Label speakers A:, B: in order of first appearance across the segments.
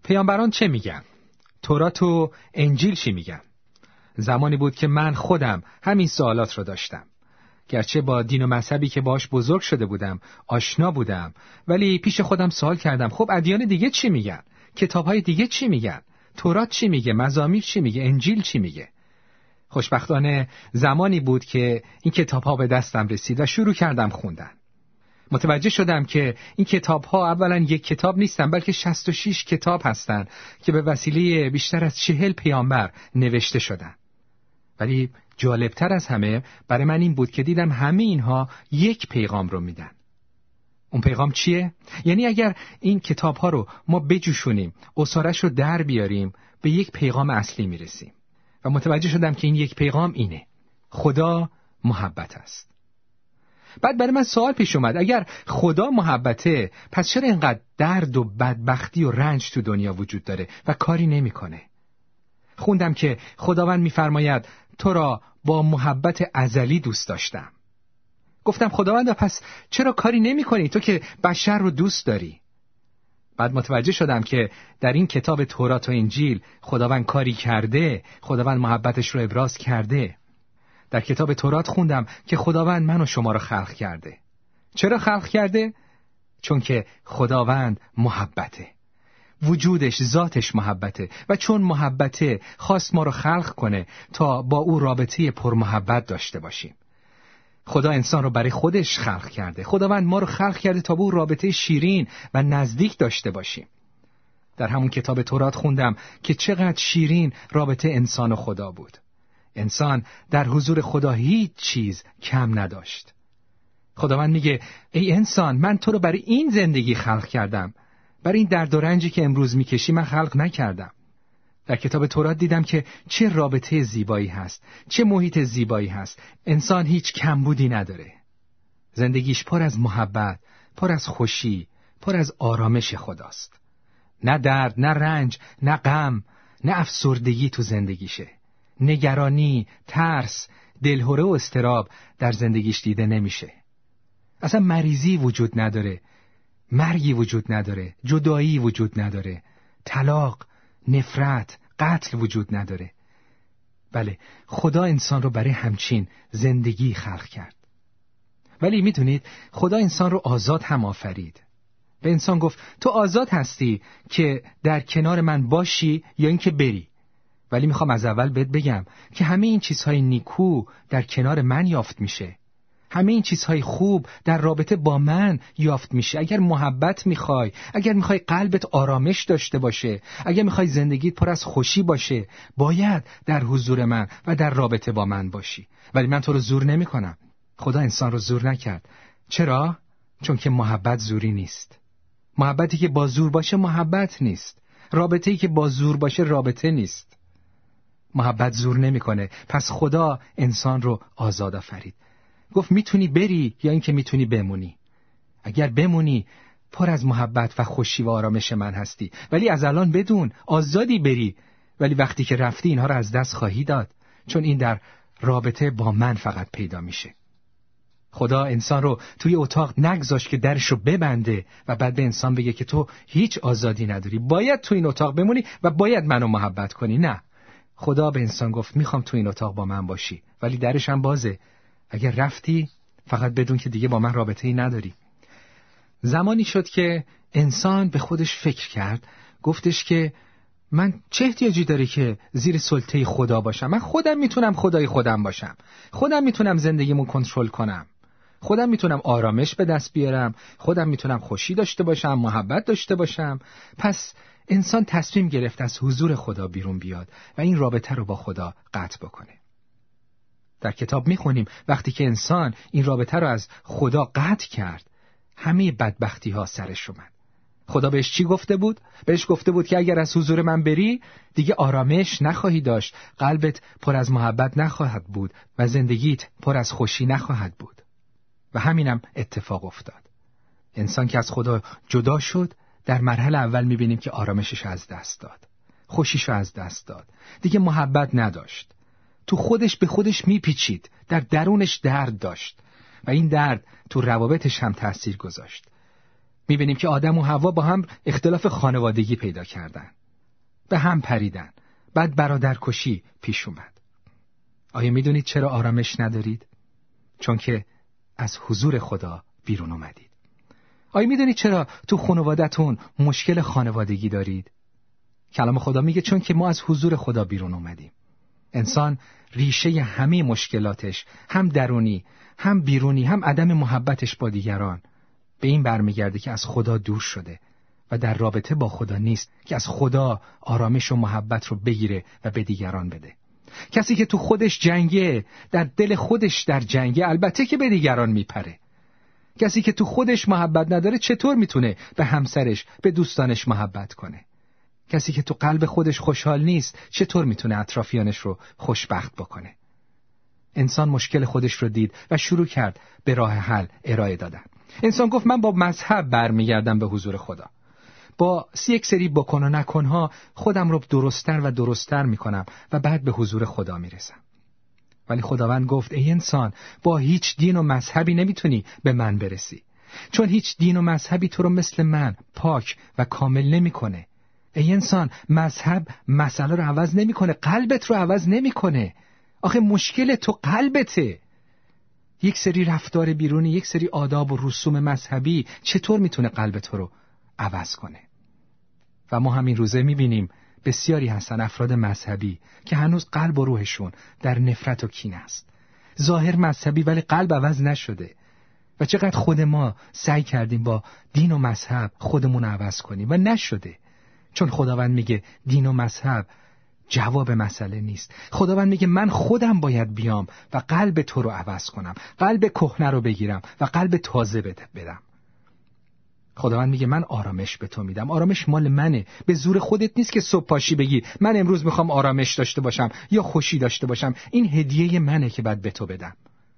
A: پیامبران چه میگن؟ تورات و انجیل چی میگن؟ زمانی بود که من خودم همین سوالات رو داشتم. گرچه با دین و مذهبی که باش بزرگ شده بودم آشنا بودم، ولی پیش خودم سوال کردم خب ادیان دیگه چی میگن؟ کتاب‌های دیگه چی میگن؟ تورات چی میگه؟ مزامیر چی میگه؟ انجیل چی میگه؟ خوشبختانه زمانی بود که این کتاب‌ها به دستم رسید و شروع کردم خوندن. متوجه شدم که این کتاب‌ها اولا یک کتاب نیستن، بلکه 66 کتاب هستند که به وسیله بیشتر از 40 پیامبر نوشته شدن. ولی جالبتر از همه برای من این بود که دیدم همه اینها یک پیغام رو میدن. اون پیغام چیه؟ یعنی اگر این کتاب‌ها رو ما بجوشونیم، اسارش رو در بیاریم، به یک پیغام اصلی میرسیم. و متوجه شدم که این یک پیغام اینه: خدا محبت است. بعد برای من سوال پیش اومد: اگر خدا محبته، پس چرا اینقدر درد و بدبختی و رنج تو دنیا وجود داره و کاری نمیکنه؟ خوندم که خداوند میفرماید تو را با محبت ازلی دوست داشتم. گفتم خداوند پس چرا کاری نمیکنی تو که بشر رو دوست داری؟ بعد متوجه شدم که در این کتاب تورات و انجیل خداوند کاری کرده، خداوند محبتش رو ابراز کرده. در کتاب تورات خوندم که خداوند من و شما رو خلق کرده. چرا خلق کرده؟ چون که خداوند محبته. وجودش، ذاتش محبته و چون محبته خواست ما رو خلق کنه تا با او رابطه پرمحبت داشته باشیم. خدا انسان رو برای خودش خلق کرده. خداوند ما رو خلق کرده تا با او رابطه شیرین و نزدیک داشته باشیم. در همون کتاب تورات خوندم که چقدر شیرین رابطه انسان و خدا بود. انسان در حضور خدا هیچ چیز کم نداشت. خداوند میگه ای انسان، من تو رو برای این زندگی خلق کردم. برای این درد و رنجی که امروز میکشی من خلق نکردم. در کتاب تورات دیدم که چه رابطه زیبایی هست، چه محیط زیبایی هست. انسان هیچ کمبودی نداره. زندگیش پر از محبت، پر از خوشی، پر از آرامش خداست. نه درد، نه رنج، نه غم، نه افسردگی تو زندگیشه. نگرانی، ترس، دلهره و اضطراب در زندگیش دیده نمیشه. اصلا مریضی وجود نداره، مرگی وجود نداره، جدایی وجود نداره، طلاق، نفرت، قتل وجود نداره. بله، خدا انسان رو برای همچین زندگی خلق کرد. ولی میدونید خدا انسان رو آزاد هم آفرید. به انسان گفت تو آزاد هستی که در کنار من باشی یا اینکه بری. ولی میخوام از اول بهت بگم که همه این چیزهای نیکو در کنار من یافت میشه. همه این چیزهای خوب در رابطه با من یافت میشه. اگر محبت میخوای، اگر میخوای قلبت آرامش داشته باشه، اگر میخوای زندگیت پر از خوشی باشه، باید در حضور من و در رابطه با من باشی. ولی من تو رو زور نمیکنم. خدا انسان رو زور نکرد. چرا؟ چون که محبت زوری نیست. محبتی که با زور باشه محبت نیست. رابطه‌ای که با زور باشه رابطه نیست. محبت زور نمیکنه. پس خدا انسان رو آزاد آفرید. گفت میتونی بری یا اینکه میتونی بمونی. اگر بمونی پر از محبت و خوشی و آرامش من هستی، ولی از الان بدون آزادی بری. ولی وقتی که رفتی اینها رو از دست خواهی داد، چون این در رابطه با من فقط پیدا میشه. خدا انسان رو توی اتاق نگذاشت که درش رو ببنده و بعد به انسان بگه که تو هیچ آزادی نداری، باید تو این اتاق بمونی و باید منو محبت کنی. نه، خدا به انسان گفت میخوام تو این اتاق با من باشی، ولی درش هم بازه. اگر رفتی فقط بدون که دیگه با من رابطه‌ای نداری. زمانی شد که انسان به خودش فکر کرد، گفتش که من چه احتیاجی داره که زیر سلطه خدا باشم؟ من خودم میتونم خدای خودم باشم. خودم میتونم زندگیمو کنترل کنم. خودم میتونم آرامش به دست بیارم. خودم میتونم خوشی داشته باشم، محبت داشته باشم. پس انسان تصمیم گرفت از حضور خدا بیرون بیاد و این رابطه رو با خدا قطع بکنه. در کتاب میخونیم وقتی که انسان این رابطه رو از خدا قطع کرد، همه بدبختی ها سرش اومد. خدا بهش چی گفته بود؟ بهش گفته بود که اگر از حضور من بری دیگه آرامش نخواهی داشت، قلبت پر از محبت نخواهد بود و زندگیت پر از خوشی نخواهد بود. و همینم اتفاق افتاد. انسان که از خدا جدا شد، در مرحله اول میبینیم که آرامشش از دست داد، خوشیش از دست داد، دیگه محبت نداشت. تو خودش به خودش میپیچید، در درونش درد داشت و این درد تو روابطش هم تأثیر گذاشت. می‌بینیم که آدم و حوا با هم اختلاف خانوادگی پیدا کردن، به هم پریدن، بعد برادرکشی پیش اومد. آیا می‌دونید چرا آرامش ندارید؟ چون که از حضور خدا بیرون اومدید. آیا می‌دونید چرا تو خانواده‌تون مشکل خانوادگی دارید؟ کلام خدا میگه چون که ما از حضور خدا بیرون اومدیم. انسان ریشه همه مشکلاتش، هم درونی، هم بیرونی، هم عدم محبتش با دیگران، به این برمیگرده که از خدا دور شده و در رابطه با خدا نیست که از خدا آرامش و محبت رو بگیره و به دیگران بده. کسی که تو خودش جنگه، در دل خودش در جنگه، البته که به دیگران میپره. کسی که تو خودش محبت نداره چطور میتونه به همسرش، به دوستانش محبت کنه؟ کسی که تو قلب خودش خوشحال نیست چطور میتونه اطرافیانش رو خوشبخت بکنه؟ انسان مشکل خودش رو دید و شروع کرد به راه حل ارائه دادن. انسان گفت من با مذهب برمیگردم به حضور خدا. با یک سری بکن و نکنها خودم رو درست‌تر و درست‌تر میکنم و بعد به حضور خدا میرسم. ولی خداوند گفت ای انسان، با هیچ دین و مذهبی نمیتونی به من برسی، چون هیچ دین و مذهبی تو رو مثل من پاک و کامل نمیکنه. ای انسان، مذهب مسئله رو عوض نمیکنه، قلبت رو عوض نمیکنه. آخه مشکل تو قلبته. یک سری رفتار بیرونی، یک سری آداب و رسوم مذهبی چطور میتونه قلب تو رو عوض کنه؟ و ما همین روزه میبینیم بسیاری هستن افراد مذهبی که هنوز قلب و روحشون در نفرت و کینه است. ظاهر مذهبی ولی قلب عوض نشده. و چقدر خود ما سعی کردیم با دین و مذهب خودمون عوض کنیم و نشده. چون خداوند میگه دین و مذهب جواب مسئله نیست. خداوند میگه من خودم باید بیام و قلب تو رو عوض کنم، قلب کهنه رو بگیرم و قلب تازه بدم. خداوند میگه من آرامش به تو میدم. آرامش مال منه، به زور خودت نیست که صبح پاشی بگی من امروز میخوام آرامش داشته باشم یا خوشی داشته باشم. این هدیه منه که بعد به تو بدم.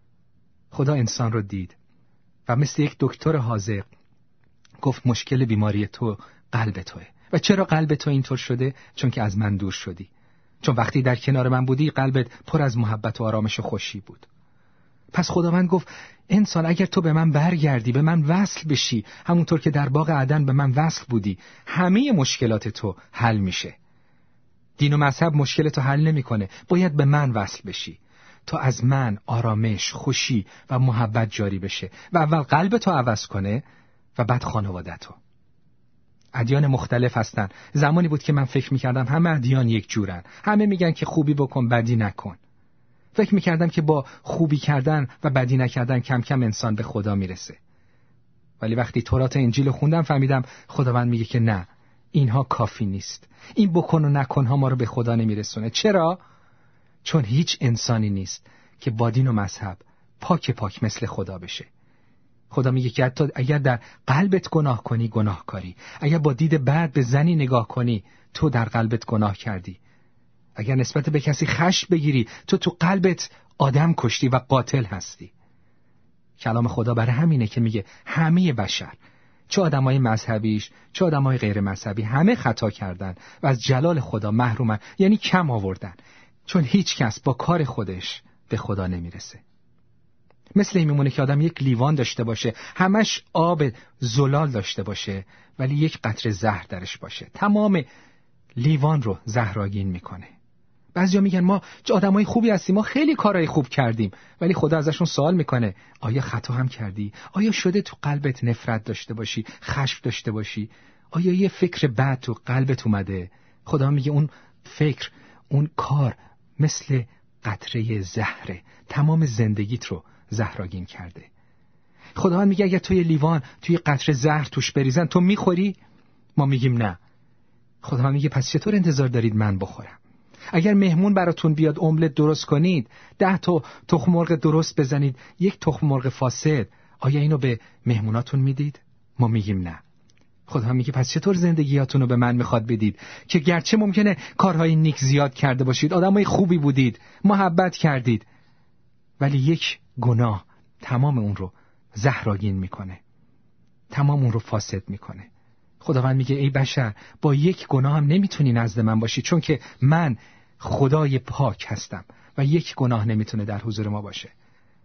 A: خدا انسان رو دید و مثل یک دکتر حاذق گفت مشکل بیماری تو قلب توئه. و چرا قلب تو اینطور شده؟ چون که از من دور شدی. چون وقتی در کنار من بودی قلبت پر از محبت و آرامش و خوشی بود. پس خداوند گفت انسان اگر تو به من برگردی، به من وصل بشی، همونطور که در باغ عدن به من وصل بودی، همه مشکلات تو حل میشه. دین و مذهب مشکل تو حل نمیکنه، باید به من وصل بشی تا از من آرامش، خوشی و محبت جاری بشه و اول قلب تو عوض کنه و بعد خانواده تو. ادیان مختلف هستن. زمانی بود که من فکر میکردم همه ادیان یک جورن، همه میگن که خوبی بکن بدی نکن. فکر میکردم که با خوبی کردن و بدی نکردن کم کم انسان به خدا میرسه. ولی وقتی تورات انجیل خوندم فهمیدم خداوند میگه که نه، اینها کافی نیست. این بکن و نکن ها ما رو به خدا نمیرسونه. چرا؟ چون هیچ انسانی نیست که با دین و مذهب پاک مثل خدا بشه. خدا میگه که حتی اگر در قلبت گناه کنی گناهکاری، اگر با دید بد به زنی نگاه کنی تو در قلبت گناه کردی، اگر نسبت به کسی خشم بگیری تو قلبت آدم کشتی و قاتل هستی. کلام خدا برای همینه که میگه همه بشر، چه آدمای مذهبیش چه آدمای غیر مذهبی، همه خطا کردن و از جلال خدا محرومن، یعنی کم آوردن. چون هیچ کس با کار خودش به خدا نمیرسه. مثل این میمونه که آدم یک لیوان داشته باشه، همش آب زلال داشته باشه ولی یک قطره زهر درش باشه، تمام لیوان رو زهرآگین میکنه. بعضیا میگن ما آدمای خوبی هستیم، ما خیلی کارهای خوب کردیم، ولی خدا ازشون سوال میکنه آیا خطا هم کردی؟ آیا شده تو قلبت نفرت داشته باشی، خشم داشته باشی؟ آیا یه فکر بد تو قلبت اومده؟ خدا میگه اون فکر، اون کار مثل قطره زهره، تمام زندگیت رو زهرآگین کرده. خداوند میگه اگر توی لیوان توی قطره زهر توش بریزن تو میخوری؟ ما میگیم نه. خداوند میگه پس چطور انتظار دارید من بخورم؟ اگر مهمون براتون بیاد املت درست کنید، 10 تا تخم مرغ درست بزنید، 1 تخم مرغ فاسد، آیا اینو به مهموناتون میدید؟ ما میگیم نه. خدا میگه پس چطور زندگیاتون رو به من میخواد بدید که گرچه ممکنه کارهای نیک زیاد کرده باشید، آدمای خوبی بودید، محبت کردید، ولی یک گناه تمام اون رو زهرآگین میکنه، تمام اون رو فاسد میکنه. خداوند میگه ای بشر، با یک گناه هم نمیتونی نزد من باشی، چون که من خدای پاک هستم و یک گناه نمیتونه در حضور ما باشه.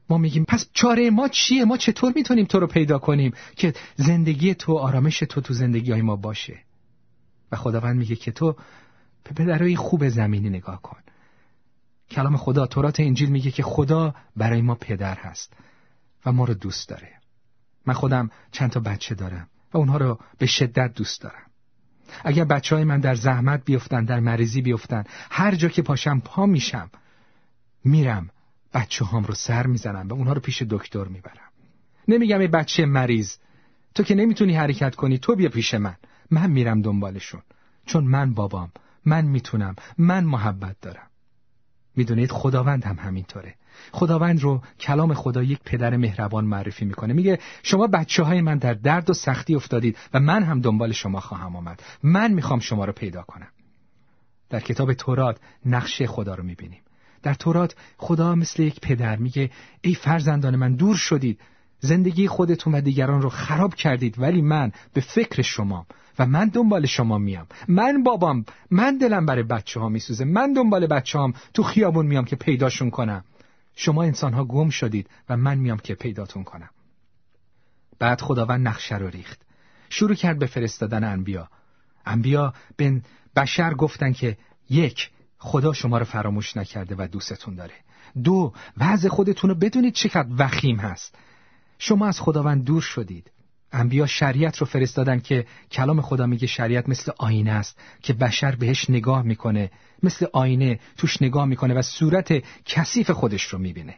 A: ما میگیم پس چاره ما چیه؟ ما چطور میتونیم تو رو پیدا کنیم که زندگی تو، آرامش تو زندگی ما باشه؟ و خداوند میگه که تو به پدرای خوب زمینی نگاه کن. کلام خدا، تورات انجیل میگه که خدا برای ما پدر هست و ما رو دوست داره. من خودم چند تا بچه دارم و اونها رو به شدت دوست دارم. اگر بچه‌های من در زحمت بیفتن، در مریضی بیفتن، هر جا که پاشم پا میشم، میرم بچه‌هام رو سر میزنم و اونها رو پیش دکتر میبرم. نمیگم ای بچه مریض، تو که نمیتونی حرکت کنی، تو بیا پیش من میرم دنبالشون، چون من بابام، من میتونم، من محبت دارم. میدونید خداوند هم همینطوره. خداوند رو کلام خدا یک پدر مهربان معرفی میکنه. میگه شما بچه‌های من در درد و سختی افتادید و من هم دنبال شما خواهم آمد. من میخوام شما رو پیدا کنم. در کتاب تورات نقشه خدا رو میبینیم. در تورات خدا مثل یک پدر میگه ای فرزندان من، دور شدید، زندگی خودتون و دیگران رو خراب کردید، ولی من به فکر شما و من دنبال شما میام. من بابام، من دلم برای بچه‌ها میسوزه، من دنبال بچه‌هام تو خیابون میام که پیداشون کنم. شما انسان‌ها گم شدید و من میام که پیداتون کنم. بعد خداوند نقشه رو ریخت. شروع کرد به فرستادن انبیا. انبیا به بشر گفتن که یک، خدا شما رو فراموش نکرده و دوستتون داره. دو، وضع خودتون رو بدونید چقدر وخیم هست. شما از خداوند دور شدید. انبیا شریعت رو فرستادن که کلام خدا میگه شریعت مثل آینه است که بشر بهش نگاه میکنه، مثل آینه توش نگاه میکنه و صورت کثیف خودش رو میبینه.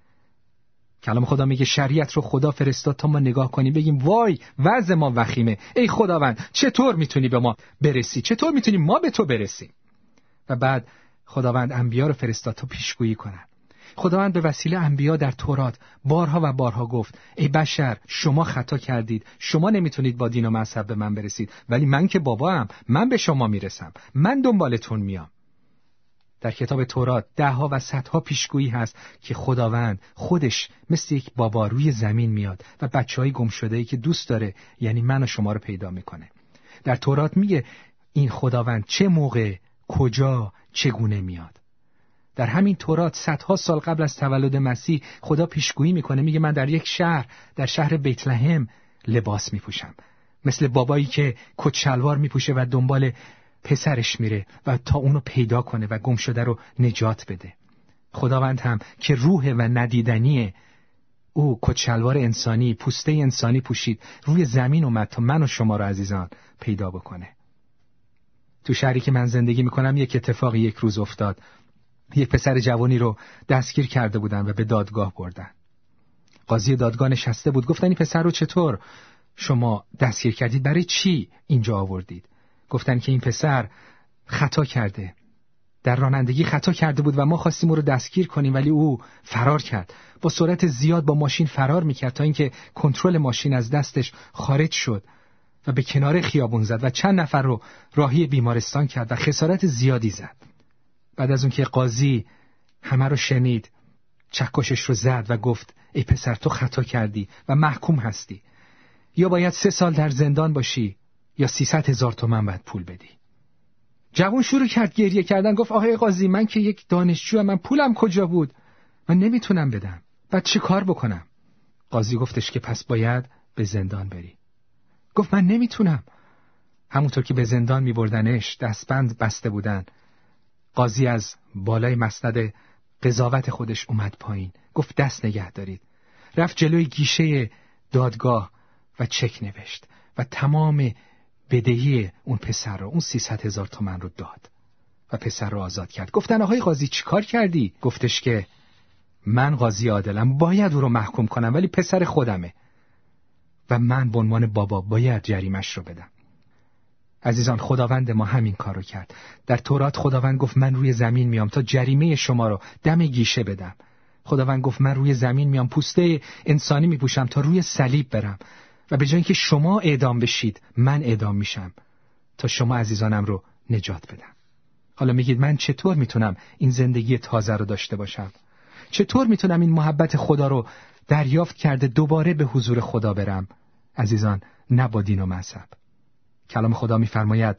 A: کلام خدا میگه شریعت رو خدا فرستاد تا ما نگاه کنیم بگیم وای وضع ما وخیمه، ای خداوند چطور میتونی به ما برسی؟ چطور میتونیم ما به تو برسیم؟ و بعد خداوند انبیا رو فرستاد تا پیشگویی کنن. خداوند به وسیله انبیا در تورات بارها و بارها گفت ای بشر، شما خطا کردید، شما نمیتونید با دین و مذهب به من برسید، ولی من که بابام، من به شما میرسم، من دنبالتون میام. در کتاب تورات دهها و صدها پیشگویی هست که خداوند خودش مثل یک بابا روی زمین میاد و بچه‌های گم شده‌ای که دوست داره، یعنی من و شما رو پیدا میکنه. در تورات میگه این خداوند چه موقع، کجا، چگونه میاد. در همین تورات صدها سال قبل از تولد مسیح خدا پیشگویی میکنه، میگه من در یک شهر، در شهر بیت لحم لباس میپوشم، مثل بابایی که کت شلوار میپوشه و دنبال پسرش میره و تا اونو پیدا کنه و گم شده رو نجات بده. خداوند هم که روح و ندیدنیه، او کت شلوار انسانی، پوسته انسانی پوشید، روی زمین اومد تا من و شما رو عزیزان پیدا بکنه. تو شهری که من زندگی میکنم یک اتفاقی یک روز افتاد. یک پسر جوانی رو دستگیر کرده بودن و به دادگاه بردن. قاضی دادگاه نشسته بود. گفتن این پسر رو چطور شما دستگیر کردید؟ برای چی اینجا آوردید؟ گفتن که این پسر خطا کرده، در رانندگی خطا کرده بود و ما خواستیم او رو دستگیر کنیم، ولی او فرار کرد. با سرعت زیاد با ماشین فرار میکرد تا اینکه کنترل ماشین از دستش خارج شد و به کنار خیابون زد و چند نفر رو راهی بیمارستان کرد و خسارت زیادی زد. بعد از اون که قاضی همه رو شنید، چکشش رو زد و گفت ای پسر، تو خطا کردی و محکوم هستی، یا باید 3 سال در زندان باشی یا 300,000 تومان باید پول بدی. جوان شروع کرد گریه کردن. گفت آقای قاضی، من که یک دانشجوام، من پولم کجا بود؟ من نمیتونم بدم. بعد چه کار بکنم؟ قاضی گفتش که پس باید به زندان بری. گفت من نمیتونم. همونطور که به زندان میبردنش، دستبند بسته بودن، قاضی از بالای مسند قضاوت خودش اومد پایین. گفت دست نگه دارید. رفت جلوی گیشه دادگاه و چک نوشت و تمام بدهی اون پسر رو، اون 300,000 تومان رو داد و پسر رو آزاد کرد. گفتن آقای قاضی چی کار کردی؟ گفتش که من قاضی عادلم، باید او رو محکوم کنم، ولی پسر خودمه و من به عنوان بابا باید جریمش رو بدم. عزیزان، خداوند ما همین کار رو کرد. در تورات خداوند گفت من روی زمین میام تا جریمه شما رو دم گیشه بدم. خداوند گفت من روی زمین میام، پوسته انسانی میپوشم تا روی صلیب برم و به جای اینکه شما اعدام بشید، من اعدام میشم تا شما عزیزانم رو نجات بدم. حالا میگید من چطور میتونم این زندگی تازه رو داشته باشم؟ چطور میتونم این محبت خدا رو دریافت کرده دوباره به حضور خدا برم؟ عزیزان، نه با دین و مذهب. کلام خدا میفرماید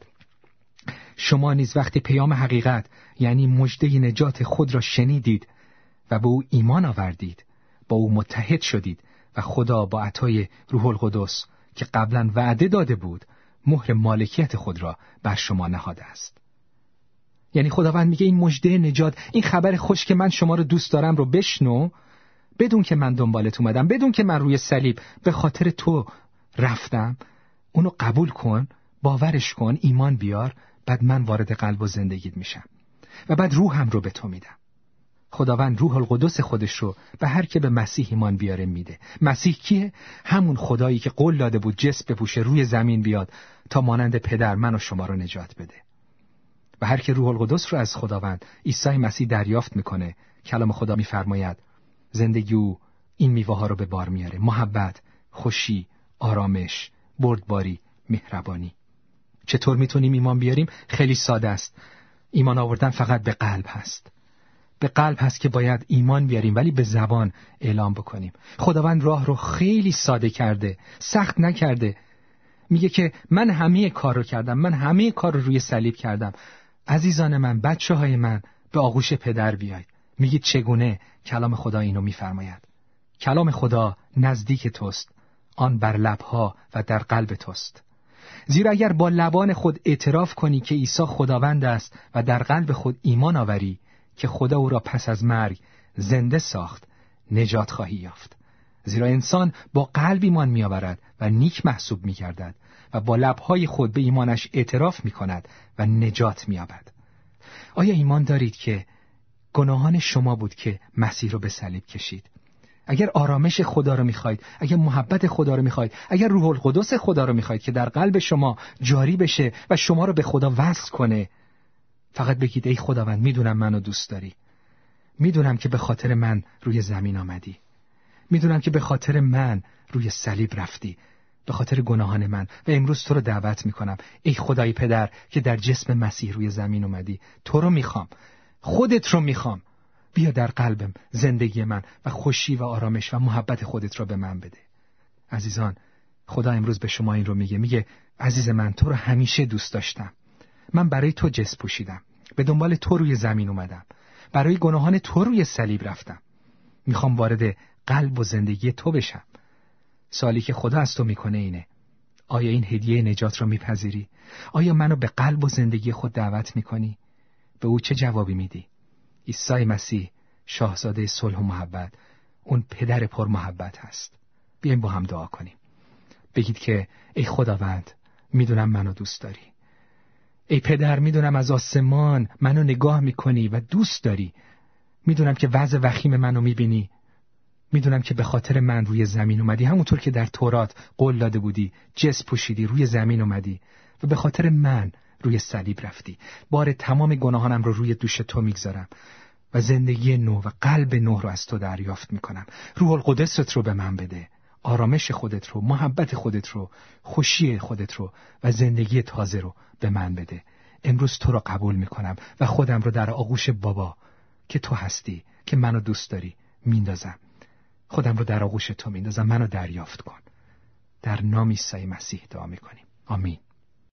A: شما نیز وقتی پیام حقیقت، یعنی مژده نجات خود را شنیدید و به او ایمان آوردید، با او متحد شدید و خدا با عطای روح القدس که قبلا وعده داده بود مهر مالکیت خود را بر شما نهاده است. یعنی خداوند میگه این مژده نجات، این خبر خوش که من شما رو دوست دارم رو بشنو، بدون که من دنبالت اومدم، بدون که من روی صلیب به خاطر تو رفتم، اونو قبول کن، باورش کن، ایمان بیار، بعد من وارد قلب و زندگیت میشم و بعد روحم رو به تو میدم. خداوند روح القدس خودش رو به هر که به مسیح ایمان بیاره میده. مسیح کیه؟ همون خدایی که قول داده بود جسم بپوشه روی زمین بیاد تا مانند پدر من و شما رو نجات بده. و هر که روح القدس رو از خداوند عیسی مسیح دریافت میکنه، کلام خدا میفرماید زندگی او این میوه ها رو به بار میاره: محبت، خوشی، آرامش، بردباری، مهربانی. چطور میتونیم ایمان بیاریم؟ خیلی ساده است. ایمان آوردن فقط به قلب هست. به قلب هست که باید ایمان بیاریم، ولی به زبان اعلام بکنیم. خداوند راه رو خیلی ساده کرده، سخت نکرده. میگه که من همه کار رو کردم، من همه کار رو روی صلیب کردم. عزیزان من، بچه های من، به آغوش پدر بیاید. میگید چگونه؟ کلام خدا اینو میفرماید. کلام خدا نزدیک توست، آن بر لبها و در قلب توست. زیرا اگر با لبان خود اعتراف کنی که عیسی خداوند است و در قلب خود ایمان آوری که خدا او را پس از مرگ زنده ساخت، نجات خواهی یافت. زیرا انسان با قلب ایمان می آورد و نیک محسوب می گردد و با لبهای خود به ایمانش اعتراف می کند و نجات می یابد. آیا ایمان دارید که گناهان شما بود که مسیح رو به صلیب کشید؟ اگر آرامش خدا رو میخواید، اگر محبت خدا رو میخواید، اگر روح القدس خدا رو میخواید که در قلب شما جاری بشه و شما رو به خدا وصل کنه، فقط بگید ای خداوند، میدونم منو دوست داری. میدونم که به خاطر من روی زمین آمدی. میدونم که به خاطر من روی صلیب رفتی، به خاطر گناهان من، و امروز تو رو دعوت میکنم ای خدای پدر که در جسم مسیح روی زمین اومدی. تو رو میخوام، خودت رو میخوام. بیا در قلبم زندگی من و خوشی و آرامش و محبت خودت را به من بده. عزیزان، خدا امروز به شما این رو میگه عزیز من، تو رو همیشه دوست داشتم. من برای تو جسم پوشیدم، به دنبال تو روی زمین اومدم، برای گناهان تو روی صلیب رفتم. میخوام وارد قلب و زندگی تو بشم. سوالی که خدا از تو میکنه اینه: آیا این هدیه نجات را میپذیری؟ آیا منو به قلب و زندگی خود دعوت میکنی؟ به او چه جوابی میدی؟ عیسی مسیح، شاهزاده صلح و محبت، اون پدر پر محبت هست. بیایم با هم دعا کنیم. بگید که ای خداوند، میدونم منو دوست داری. ای پدر، میدونم از آسمان منو نگاه میکنی و دوست داری. میدونم که وضع وخیم منو میبینی. میدونم که به خاطر من روی زمین اومدی، همونطور که در تورات قول داده بودی، جسم پوشیدی، روی زمین اومدی و به خاطر من روی صلیب رفتی. بار تمام گناهانم رو روی دوش تو میگذارم و زندگی نو و قلب نو رو از تو دریافت میکنم. روح القدست رو به من بده، آرامش خودت رو، محبت خودت رو، خوشی خودت رو و زندگی تازه رو به من بده. امروز تو رو قبول میکنم و خودم رو در آغوش بابا که تو هستی، که منو دوست داری، میندازم. خودم رو در آغوش تو میندازم. منو دریافت کن. در نام عیسی مسیح دعا میکنیم. آمین.